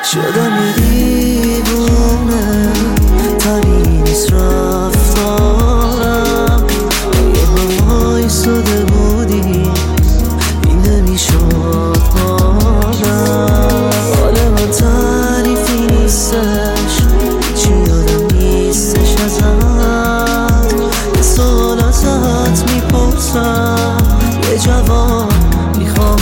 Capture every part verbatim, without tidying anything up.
شدم یه دیوونه، طبیعی نیست رفتارم. یه بایی ساده بودی این نمیشد حالم. حال من تعریفی نیستش، چی یادم نیستش ازت. یه سوال ازت میپرسم، یه جواب میخوام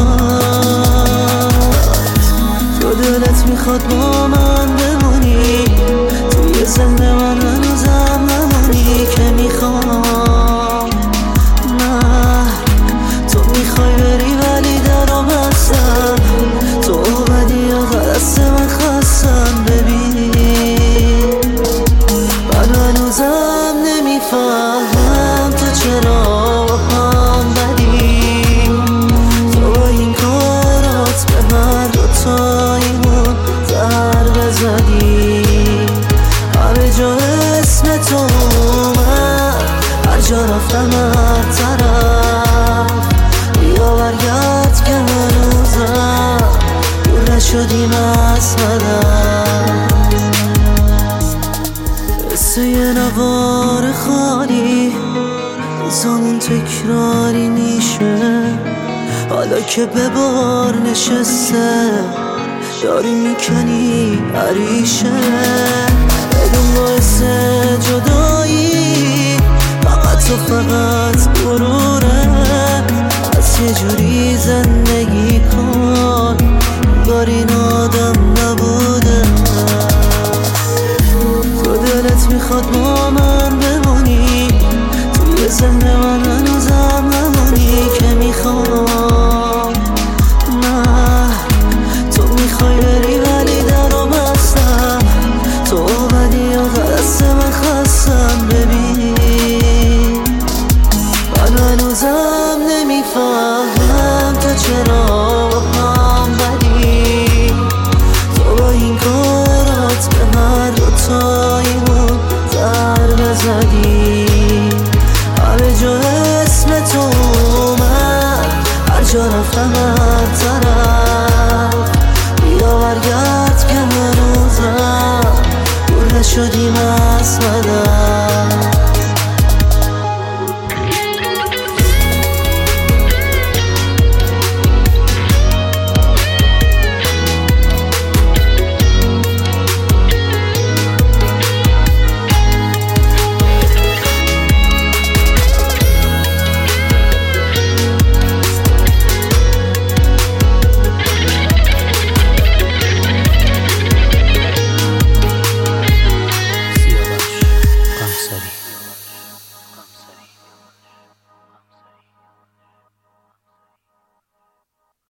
فقط. تو دلت میخواد با من بمونی، توی ذهن من هنوزم نمونی که میخوام. نه تو میخوای بری ولی درام هستم، تو اومدی یا دست من خستم. ببین من هنوزم نمیفهم تو چرا هم بدی. تو با این کارات به هر دوتاییمون ضربه زدی. همه جا اسم تو اومد، هر جا رفتم هر طرف. بیا برگرد که هنوزم دور نشدیم از هدف. قصه یه نوار خالی زمان تکراری میشه، حالا که به بار نشسته داری میکنی عریشه. بدون باعث جدایی فقط تو فقط غروره. از یه جوری زندگی کن انگار این آدم نبوده. تو دلت میخواد با من بمونی، توی ذهن من هنوزم نمونی که میخوام. نه تو میخوای بری ولی درام هستم، تو اومدی یا دست من خستم. ببین من هنوزم نمیفهم تو چرا هم بدی. تو با این کارات به هر دوتاییمون ضربه زدی. همه جا اسم تو اومد، هر جا رفتم هر طرف. بیا برگرد که هنوزم دور نشدیم